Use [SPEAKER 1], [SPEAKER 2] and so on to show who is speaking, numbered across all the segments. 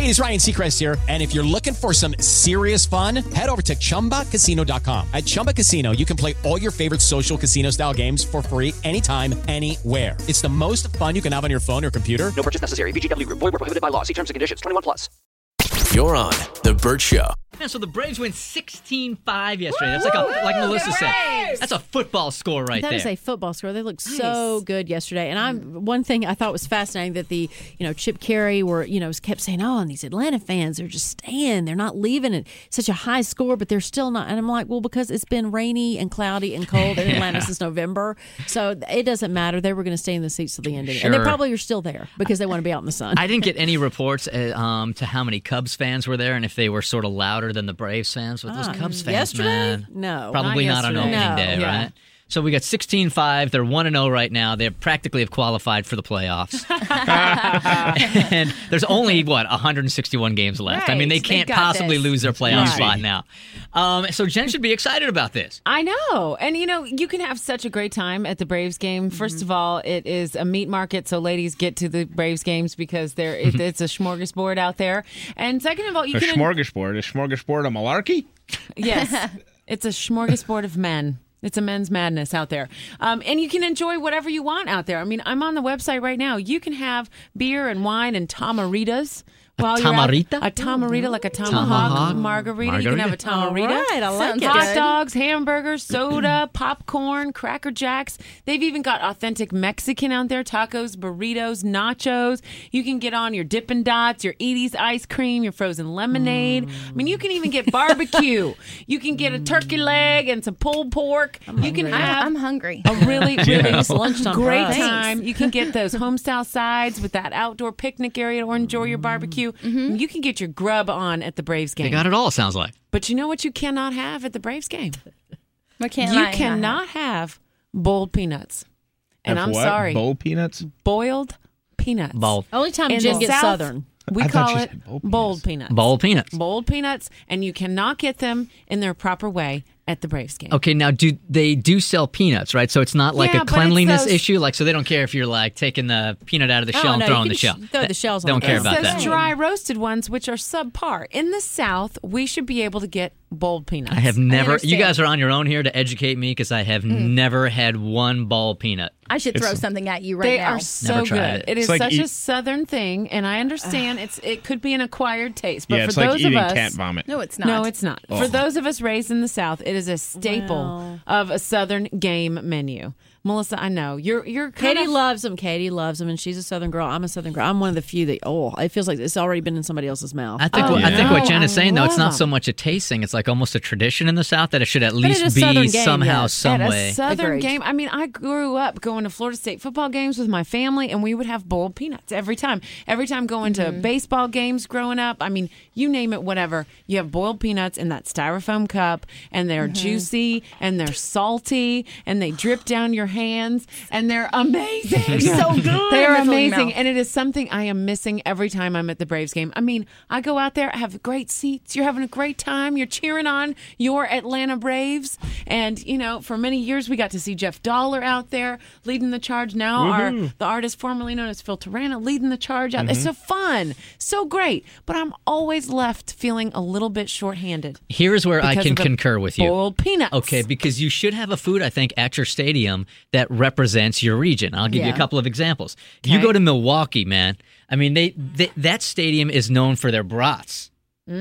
[SPEAKER 1] it is Ryan Seacrest here. And if you're looking for some serious fun, head over to ChumbaCasino.com. At Chumba Casino, you can play all your favorite social casino-style games for free anytime, anywhere. It's the most fun you can have on your phone or computer.
[SPEAKER 2] No purchase necessary. VGW Group. Void where prohibited by law. See terms and conditions. 21+.
[SPEAKER 3] You're on The Bert Show.
[SPEAKER 4] Yeah, so the Braves win 16-5 yesterday. That's like Melissa said. That's a football score right there.
[SPEAKER 5] That is a football score. They looked so good yesterday. And one thing I thought was fascinating that the Chip Carey kept saying, oh, and these Atlanta fans are just staying. They're not leaving. It's such a high score, but they're still not. And I'm like, well, because it's been rainy and cloudy and cold in Atlanta since November. So it doesn't matter. They were going to stay in the seats till the end of it.
[SPEAKER 4] Sure.
[SPEAKER 5] And they probably are still there because they want to be out in the sun.
[SPEAKER 4] I didn't get any reports to how many Cubs fans were there and if they were sort of louder than the Braves fans. But those Cubs fans,
[SPEAKER 5] yesterday?
[SPEAKER 4] man.
[SPEAKER 5] No.
[SPEAKER 4] Probably not on opening day, right? So we got 16-5. They're 1-0 right now. They practically have qualified for the playoffs. And there's only, 161 games left.
[SPEAKER 6] Right.
[SPEAKER 4] I mean, they can't possibly lose their playoff spot now. So Jen should be excited about this.
[SPEAKER 6] I know. And, you can have such a great time at the Braves game. First of all, it is a meat market, so ladies get to the Braves games because it's a smorgasbord out there. And second of all,
[SPEAKER 7] A smorgasbord a malarkey?
[SPEAKER 6] Yes. It's a smorgasbord of men. It's a men's madness out there. And you can enjoy whatever you want out there. I mean, I'm on the website right now. You can have beer and wine and tamaritas.
[SPEAKER 4] Tamarita?
[SPEAKER 6] A tamarita, like a tomahawk margarita. You can have a tamarita.
[SPEAKER 5] All right, I like it.
[SPEAKER 6] Hot dogs, hamburgers, soda, popcorn, Cracker Jacks. They've even got authentic Mexican out there. Tacos, burritos, nachos. You can get on your Dippin' Dots, your Edie's ice cream, your frozen lemonade. I mean, you can even get barbecue. You can get a turkey leg and some pulled pork. You can have
[SPEAKER 8] I'm hungry.
[SPEAKER 6] a really, really
[SPEAKER 5] lunchtime
[SPEAKER 6] great
[SPEAKER 5] prize.
[SPEAKER 6] time. You can get those home-style sides with that outdoor picnic area to enjoy your barbecue. You can get your grub on at the Braves game.
[SPEAKER 4] They got it all, sounds like.
[SPEAKER 6] But you know what you cannot have at the Braves game?
[SPEAKER 8] What can
[SPEAKER 6] You
[SPEAKER 8] I
[SPEAKER 6] cannot have boiled peanuts. And I'm sorry.
[SPEAKER 7] Boiled peanuts?
[SPEAKER 6] Boiled peanuts.
[SPEAKER 4] Boiled.
[SPEAKER 5] Only time
[SPEAKER 6] In
[SPEAKER 5] Jen
[SPEAKER 6] the
[SPEAKER 5] gets
[SPEAKER 6] South,
[SPEAKER 5] Southern.
[SPEAKER 6] We
[SPEAKER 7] I thought
[SPEAKER 6] call
[SPEAKER 7] you
[SPEAKER 6] it
[SPEAKER 7] said boiled
[SPEAKER 6] boiled peanuts.
[SPEAKER 4] Boiled peanuts.
[SPEAKER 6] Boiled peanuts, and you cannot get them in their proper way at the Braves game.
[SPEAKER 4] Okay, now they do sell peanuts, right? So it's not like
[SPEAKER 6] Yeah,
[SPEAKER 4] a
[SPEAKER 6] but it's
[SPEAKER 4] cleanliness
[SPEAKER 6] those-
[SPEAKER 4] issue. So they don't care if you're like taking the peanut out of the shell and
[SPEAKER 5] no,
[SPEAKER 4] throwing
[SPEAKER 5] you
[SPEAKER 4] the shell.
[SPEAKER 5] can throw the shells
[SPEAKER 4] They
[SPEAKER 5] on
[SPEAKER 4] don't
[SPEAKER 5] the
[SPEAKER 4] care
[SPEAKER 5] ground.
[SPEAKER 4] about
[SPEAKER 6] Those
[SPEAKER 4] that.
[SPEAKER 6] dry roasted ones, which are subpar. In the South, we should be able to get boiled peanuts.
[SPEAKER 4] I have never. You
[SPEAKER 8] understand.
[SPEAKER 4] guys are on your own here to educate me because I have never had one ball peanut.
[SPEAKER 8] I should throw something at you right
[SPEAKER 6] They
[SPEAKER 8] now.
[SPEAKER 6] are so
[SPEAKER 4] Never tried
[SPEAKER 6] good.
[SPEAKER 4] it.
[SPEAKER 6] It is
[SPEAKER 7] It's like
[SPEAKER 6] such a Southern thing, and I understand it could be an acquired taste. But
[SPEAKER 7] Yeah,
[SPEAKER 6] for
[SPEAKER 7] it's like
[SPEAKER 6] those
[SPEAKER 7] eating
[SPEAKER 6] of us,
[SPEAKER 7] cat vomit.
[SPEAKER 8] No, it's not.
[SPEAKER 6] No, it's not. For those of us raised in the South, it is a staple of a Southern game menu. Melissa, I know you're kind
[SPEAKER 5] Katie
[SPEAKER 6] of
[SPEAKER 5] loves them. Katie loves them, and she's a Southern girl. I'm a Southern girl. I'm one of the few that it feels like it's already been in somebody else's mouth.
[SPEAKER 4] I think.
[SPEAKER 6] Oh,
[SPEAKER 4] I think what Jen
[SPEAKER 6] I
[SPEAKER 4] is saying though, it's
[SPEAKER 6] love
[SPEAKER 4] not
[SPEAKER 6] them.
[SPEAKER 4] so much a tasting. It's like almost a tradition in the South that it should at
[SPEAKER 5] at
[SPEAKER 4] least
[SPEAKER 5] a Southern
[SPEAKER 4] be
[SPEAKER 5] game,
[SPEAKER 4] somehow,
[SPEAKER 5] yes.
[SPEAKER 4] some
[SPEAKER 6] at
[SPEAKER 4] way.
[SPEAKER 6] a Southern
[SPEAKER 5] Agreed.
[SPEAKER 6] game. I mean, I grew up going to Florida State football games with my family, and we would have boiled peanuts every time. Every time going to baseball games growing up, I mean, you name it, whatever. You have boiled peanuts in that styrofoam cup, and they're juicy, and they're salty, and they drip down your hands, and they're amazing.
[SPEAKER 8] so good.
[SPEAKER 6] They are
[SPEAKER 8] in the
[SPEAKER 6] amazing,
[SPEAKER 8] mouth.
[SPEAKER 6] and it is something I am missing every time I'm at the Braves game. I mean, I go out there, I have great seats, you're having a great time, you're cheering on your Atlanta Braves, and for many years we got to see Jeff Dollar out there leading the charge. Now the artist formerly known as Phil Tarana leading the charge out. It's so fun, so great, but I'm always left feeling a little bit shorthanded.
[SPEAKER 4] Here's where I
[SPEAKER 6] because
[SPEAKER 4] can
[SPEAKER 6] of the
[SPEAKER 4] concur with you.
[SPEAKER 6] Boiled peanuts.
[SPEAKER 4] Okay, because you should have a food, I think, at your stadium that represents your region. I'll give you a couple of examples. You
[SPEAKER 6] Okay.
[SPEAKER 4] go to Milwaukee, man. I mean, that stadium is known for their brats.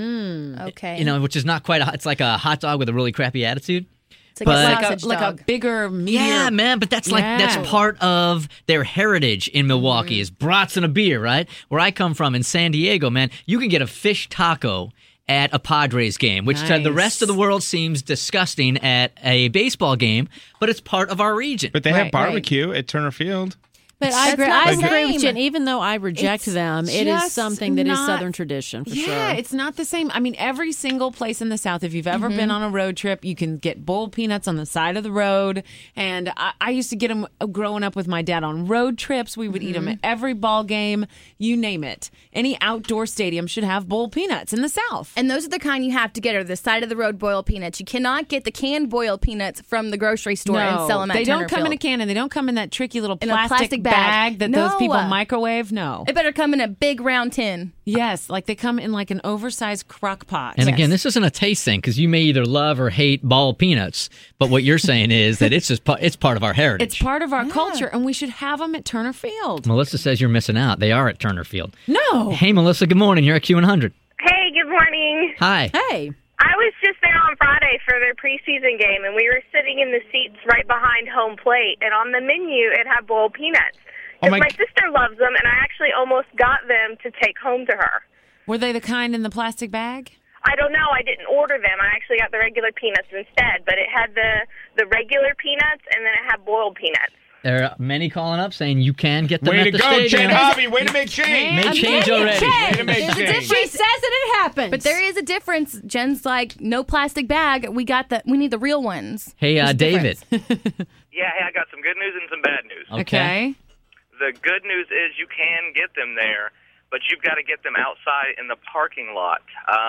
[SPEAKER 8] Okay.
[SPEAKER 4] Which is not quite it's like a hot dog with a really crappy attitude.
[SPEAKER 8] It's like
[SPEAKER 4] but-
[SPEAKER 8] a
[SPEAKER 6] Like
[SPEAKER 8] sausage
[SPEAKER 6] a
[SPEAKER 8] dog.
[SPEAKER 6] bigger, meatier.
[SPEAKER 4] Yeah, man, but that's
[SPEAKER 6] Yeah.
[SPEAKER 4] that's part of their heritage in Milwaukee is brats and a beer, right? Where I come from in San Diego, man, you can get a fish taco at a Padres game, which to the
[SPEAKER 6] Nice.
[SPEAKER 4] rest of the world seems disgusting at a baseball game, but it's part of our region.
[SPEAKER 7] But they
[SPEAKER 6] Right,
[SPEAKER 7] have barbecue at Turner Field.
[SPEAKER 5] But I
[SPEAKER 8] That's
[SPEAKER 5] agree.
[SPEAKER 8] not
[SPEAKER 5] I
[SPEAKER 8] the
[SPEAKER 5] agree with
[SPEAKER 8] same.
[SPEAKER 5] Jen. Even though I reject
[SPEAKER 6] It's
[SPEAKER 5] them, it is
[SPEAKER 6] just
[SPEAKER 5] something that is
[SPEAKER 6] not-
[SPEAKER 5] Southern tradition for sure.
[SPEAKER 6] Yeah, it's not the same. I mean, every single place in the South, if you've ever been on a road trip, you can get boiled peanuts on the side of the road. And I used to get them growing up with my dad on road trips. We would eat them at every ball game, you name it. Any outdoor stadium should have boiled peanuts in the South.
[SPEAKER 8] And those are the kind you have to get are the side of the road boiled peanuts. You cannot get the canned boiled peanuts from the grocery store and sell them at
[SPEAKER 6] they don't
[SPEAKER 8] Turner
[SPEAKER 6] come in a
[SPEAKER 8] Field.
[SPEAKER 6] can, and they don't come in that tricky little
[SPEAKER 8] In a plastic
[SPEAKER 6] bag that those
[SPEAKER 8] No.
[SPEAKER 6] people microwave? No.
[SPEAKER 8] It better come in a big round tin.
[SPEAKER 6] Yes, like they come in like an oversized crock pot.
[SPEAKER 4] And again, this isn't a taste thing because you may either love or hate ball peanuts. But what you're saying is that it's just it's part of our heritage.
[SPEAKER 6] It's part of our culture, and we should have them at Turner Field.
[SPEAKER 4] Melissa says you're missing out. They are at Turner Field.
[SPEAKER 6] No.
[SPEAKER 4] Hey, Melissa. Good morning. You're at Q100.
[SPEAKER 9] Hey, good morning.
[SPEAKER 4] Hi.
[SPEAKER 5] Hey.
[SPEAKER 9] I was just there on Friday for their preseason game, and we were sitting in the seats right behind home plate, and on the menu it had boiled peanuts.
[SPEAKER 7] Oh,
[SPEAKER 9] My sister loves them, and I actually almost got them to take home to her.
[SPEAKER 6] Were they the kind in the plastic bag?
[SPEAKER 9] I don't know. I didn't order them. I actually got the regular peanuts instead, but it had the regular peanuts, and then it had boiled peanuts.
[SPEAKER 4] There are many calling up saying you can get them
[SPEAKER 7] Way
[SPEAKER 4] at
[SPEAKER 7] to
[SPEAKER 4] the
[SPEAKER 7] go,
[SPEAKER 4] stadium.
[SPEAKER 7] Jen Hobby. Way to make change.
[SPEAKER 4] Made change already.
[SPEAKER 7] Way to make change.
[SPEAKER 5] She says it happens.
[SPEAKER 8] But there is a difference. Jen's like, no plastic bag. We need the real ones.
[SPEAKER 4] Hey,
[SPEAKER 8] There's a
[SPEAKER 4] David.
[SPEAKER 10] Yeah, hey, I got some good news and some bad news.
[SPEAKER 4] Okay.
[SPEAKER 10] The good news is you can get them there, but you've got to get them outside in the parking lot.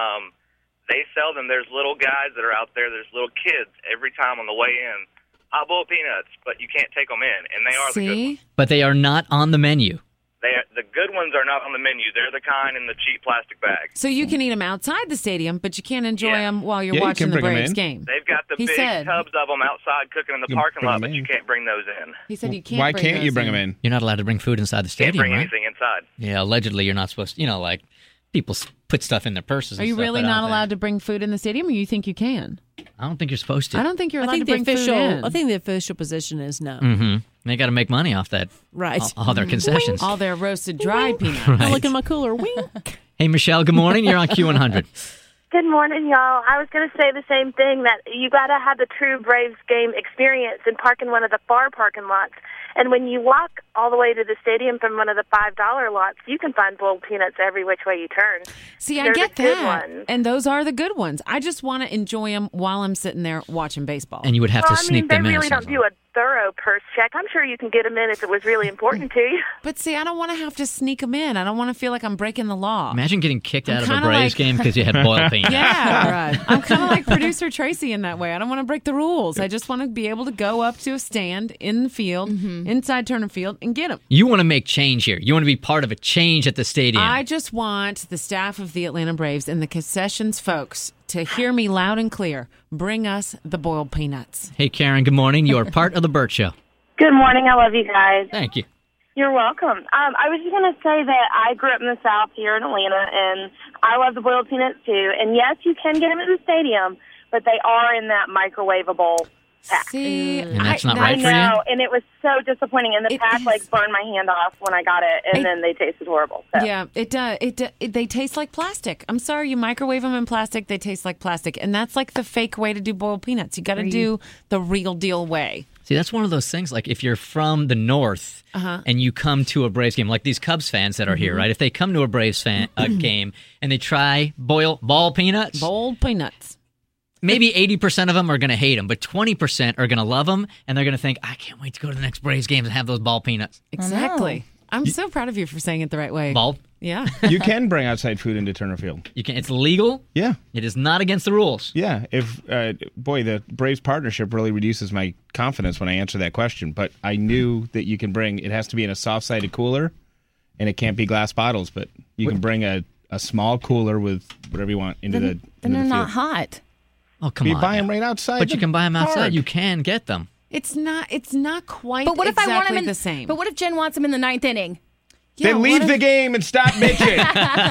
[SPEAKER 10] They sell them. There's little guys that are out there. There's little kids every time on the way in. I boil peanuts, but you can't take them in, and they are the good ones.
[SPEAKER 4] But they are not on the menu.
[SPEAKER 10] The good ones are not on the menu. They're the kind in the cheap plastic bag.
[SPEAKER 6] So you can eat them outside the stadium, but you can't enjoy them while you're
[SPEAKER 7] Yeah, you
[SPEAKER 6] watching
[SPEAKER 7] can
[SPEAKER 6] the
[SPEAKER 7] bring 'em
[SPEAKER 6] Braves
[SPEAKER 7] in.
[SPEAKER 6] game.
[SPEAKER 10] They've got the
[SPEAKER 6] He
[SPEAKER 10] big
[SPEAKER 6] said-
[SPEAKER 10] tubs of them outside cooking in the
[SPEAKER 7] You can
[SPEAKER 10] parking
[SPEAKER 7] bring
[SPEAKER 10] lot,
[SPEAKER 7] 'em
[SPEAKER 10] but
[SPEAKER 7] in.
[SPEAKER 10] you can't bring those in.
[SPEAKER 6] He said you can't.
[SPEAKER 7] Why
[SPEAKER 6] bring
[SPEAKER 7] can't you
[SPEAKER 6] those
[SPEAKER 7] bring them in?
[SPEAKER 4] You're not allowed to bring food inside the
[SPEAKER 10] Can't
[SPEAKER 4] stadium,
[SPEAKER 10] bring
[SPEAKER 4] right?
[SPEAKER 10] anything inside.
[SPEAKER 4] Yeah, allegedly you're not supposed to, like people put stuff in their purses.
[SPEAKER 6] Are
[SPEAKER 4] and
[SPEAKER 6] you
[SPEAKER 4] stuff,
[SPEAKER 6] really
[SPEAKER 4] but I
[SPEAKER 6] not
[SPEAKER 4] don't
[SPEAKER 6] allowed to bring food in the stadium, or you think you can?
[SPEAKER 4] I don't think you're supposed to.
[SPEAKER 6] I don't think you're allowed
[SPEAKER 5] I think
[SPEAKER 6] to bring food in.
[SPEAKER 5] I think the official position is no.
[SPEAKER 4] Mm-hmm. They got to make money off that.
[SPEAKER 5] Right.
[SPEAKER 4] All their concessions.
[SPEAKER 6] All their roasted dried peanuts.
[SPEAKER 5] I look in my cooler. Wink.
[SPEAKER 4] Hey, Michelle, good morning. You're on Q100.
[SPEAKER 9] Good morning, y'all. I was going to say the same thing, that you got to have the true Braves game experience and park in one of the far parking lots. And when you walk all the way to the stadium from one of the $5 lots, you can find boiled peanuts every which way you turn.
[SPEAKER 6] See, I
[SPEAKER 9] They're
[SPEAKER 6] get
[SPEAKER 9] the good
[SPEAKER 6] that.
[SPEAKER 9] ones.
[SPEAKER 6] And those are the good ones. I just want to enjoy them while I'm sitting there watching baseball.
[SPEAKER 4] And you would have to
[SPEAKER 9] Well, I
[SPEAKER 4] sneak
[SPEAKER 9] mean, they
[SPEAKER 4] them in.
[SPEAKER 9] really
[SPEAKER 4] it
[SPEAKER 9] don't
[SPEAKER 4] sounds
[SPEAKER 9] do a thorough purse check. I'm sure you can get them in if it was really important to you.
[SPEAKER 6] But see, I don't want to have to sneak them in. I don't want to feel like I'm breaking the law.
[SPEAKER 4] Imagine getting kicked out of a
[SPEAKER 6] kinda
[SPEAKER 4] Braves
[SPEAKER 6] like-
[SPEAKER 4] game because you had boiled peanuts.
[SPEAKER 6] Yeah,
[SPEAKER 5] Right.
[SPEAKER 6] I'm kind of like producer Tracy in that way. I don't want to break the rules. I just want to be able to go up to a stand in the field, inside Turner Field, and get them.
[SPEAKER 4] You want to make change here. You want to be part of a change at the stadium.
[SPEAKER 6] I just want the staff of the Atlanta Braves and the concessions folks to hear me loud and clear. Bring us the boiled peanuts.
[SPEAKER 4] Hey, Karen, good morning. You are part of the Burt Show.
[SPEAKER 9] Good morning. I love you guys.
[SPEAKER 4] Thank you.
[SPEAKER 9] You're welcome. I was just going to say that I grew up in the South here in Atlanta, and I love the boiled peanuts too. And yes, you can get them at the stadium, but they are in that microwavable pack.
[SPEAKER 6] See,
[SPEAKER 4] And that's not
[SPEAKER 9] I
[SPEAKER 4] right for you?
[SPEAKER 9] know, and it was so disappointing. And the
[SPEAKER 6] It
[SPEAKER 9] pack
[SPEAKER 6] is.
[SPEAKER 9] like burned my hand off when I got it, and then they tasted horrible. So.
[SPEAKER 6] Yeah, it does. They taste like plastic. I'm sorry, you microwave them in plastic, they taste like plastic, and that's like the fake way to do boiled peanuts. You got to do the real deal way.
[SPEAKER 4] See, that's one of those things, like if you're from the North and you come to a Braves game, like these Cubs fans that are here, right? If they come to a Braves game and they try ball peanuts,
[SPEAKER 6] Boiled peanuts.
[SPEAKER 4] maybe 80% of them are going to hate them, but 20% are going to love them, and they're going to think, I can't wait to go to the next Braves games and have those ball peanuts.
[SPEAKER 6] Exactly. I'm so proud of you for saying it the right way.
[SPEAKER 4] Ball?
[SPEAKER 6] Yeah.
[SPEAKER 7] You can bring outside food into Turner Field.
[SPEAKER 4] You can. It's legal.
[SPEAKER 7] Yeah.
[SPEAKER 4] It is not against the rules.
[SPEAKER 7] Yeah. If boy, the Braves partnership really reduces my confidence when I answer that question. But I knew that you can bring. It has to be in a soft-sided cooler, and it can't be glass bottles. But you can bring a small cooler with whatever you want into
[SPEAKER 8] Then
[SPEAKER 7] the
[SPEAKER 8] they're
[SPEAKER 7] field.
[SPEAKER 8] not hot.
[SPEAKER 4] Oh, come
[SPEAKER 7] You
[SPEAKER 4] on.
[SPEAKER 7] buy them
[SPEAKER 4] now.
[SPEAKER 7] right outside.
[SPEAKER 4] But
[SPEAKER 7] the
[SPEAKER 4] you can buy them outside.
[SPEAKER 7] park.
[SPEAKER 4] You can get them.
[SPEAKER 6] It's not quite
[SPEAKER 8] But what if
[SPEAKER 6] exactly
[SPEAKER 8] I want them in
[SPEAKER 6] the same.
[SPEAKER 8] But what if Jen wants them in the ninth inning?
[SPEAKER 6] Yeah,
[SPEAKER 7] Then
[SPEAKER 6] what
[SPEAKER 7] leave
[SPEAKER 6] if-
[SPEAKER 7] the game and stop bitching.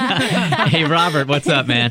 [SPEAKER 4] Hey, Robert, what's up, man?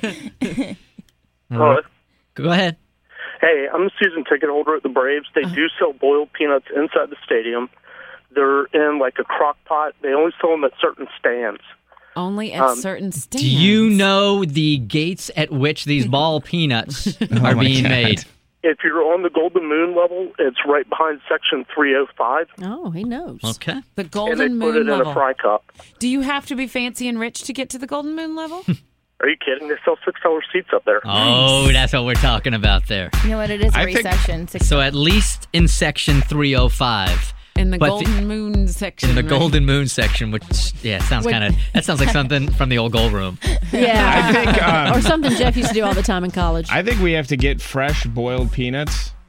[SPEAKER 11] Hello.
[SPEAKER 4] Go ahead.
[SPEAKER 11] Hey, I'm a season ticket holder at the Braves. They do sell boiled peanuts inside the stadium. They're in like a crock pot. They only sell them at certain stands.
[SPEAKER 6] Only at certain stands.
[SPEAKER 4] Do you know the gates at which these ball peanuts are
[SPEAKER 7] my
[SPEAKER 4] being
[SPEAKER 7] God.
[SPEAKER 4] made?
[SPEAKER 11] If you're on the Golden Moon level, it's right behind section 305,
[SPEAKER 5] Oh, he knows.
[SPEAKER 4] Okay.
[SPEAKER 6] The
[SPEAKER 11] and
[SPEAKER 6] Golden
[SPEAKER 11] they put it
[SPEAKER 6] Moon
[SPEAKER 11] in
[SPEAKER 6] level.
[SPEAKER 11] a fry cup.
[SPEAKER 6] Do you have to be fancy and rich to get to the Golden Moon level?
[SPEAKER 11] Are you kidding? They sell $6 seats up there.
[SPEAKER 4] Oh, that's what we're talking about there.
[SPEAKER 8] You know what? It is
[SPEAKER 7] I
[SPEAKER 8] every
[SPEAKER 7] think-
[SPEAKER 8] section.
[SPEAKER 4] So at least in section 305.
[SPEAKER 6] In the
[SPEAKER 4] But
[SPEAKER 6] Golden Moon section.
[SPEAKER 4] In the
[SPEAKER 6] right?
[SPEAKER 4] Golden Moon section, which, yeah, sounds that sounds like something from the old gold room.
[SPEAKER 5] Yeah.
[SPEAKER 7] I think
[SPEAKER 5] or something Jeff used to do all the time in college.
[SPEAKER 7] I think we have to get fresh boiled peanuts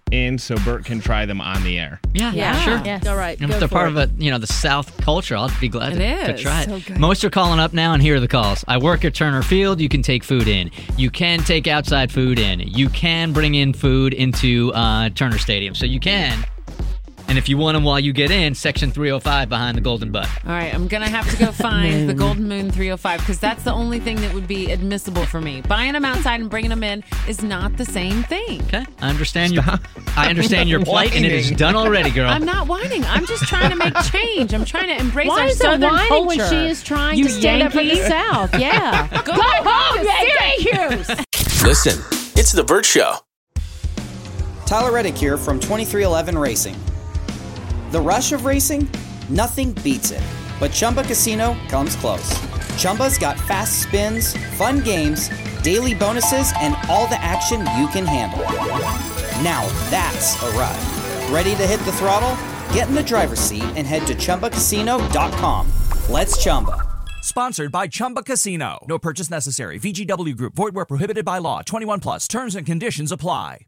[SPEAKER 7] in so Bert can try them on the air?
[SPEAKER 5] Yeah,
[SPEAKER 4] sure.
[SPEAKER 5] Yes. All right.
[SPEAKER 4] And
[SPEAKER 5] go
[SPEAKER 4] if they're
[SPEAKER 5] for
[SPEAKER 4] part
[SPEAKER 5] it.
[SPEAKER 4] of the South culture, I'll be glad to
[SPEAKER 6] is.
[SPEAKER 4] try it.
[SPEAKER 6] So good.
[SPEAKER 4] Most are calling up now, and here are the calls. I work at Turner Field. You can take food in. You can take outside food in. You can bring in food into Turner Stadium. So you can. And if you want them while you get in, Section 305 behind the Golden Butt.
[SPEAKER 6] All right, I'm going to have to go find the Golden Moon 305 because that's the only thing that would be admissible for me. Buying them outside and bringing them in is not the same thing.
[SPEAKER 4] Okay, I understand your plight, and it is done already, girl.
[SPEAKER 6] I'm not whining. I'm just trying to make change. I'm trying to embrace
[SPEAKER 5] Why
[SPEAKER 6] our
[SPEAKER 5] is it
[SPEAKER 6] Southern
[SPEAKER 5] whining
[SPEAKER 6] culture.
[SPEAKER 5] when she is trying
[SPEAKER 6] You
[SPEAKER 5] to stand up for the
[SPEAKER 6] Yankee.
[SPEAKER 5] South? Yeah.
[SPEAKER 6] Go home, Syracuse!
[SPEAKER 3] Listen, it's The Bert Show.
[SPEAKER 12] Tyler Reddick here from 2311 Racing. The rush of racing? Nothing beats it. But Chumba Casino comes close. Chumba's got fast spins, fun games, daily bonuses, and all the action you can handle. Now that's a ride. Ready to hit the throttle? Get in the driver's seat and head to ChumbaCasino.com. Let's Chumba.
[SPEAKER 13] Sponsored by Chumba Casino. No purchase necessary. VGW Group. Void where prohibited by law. 21 plus. Terms and conditions apply.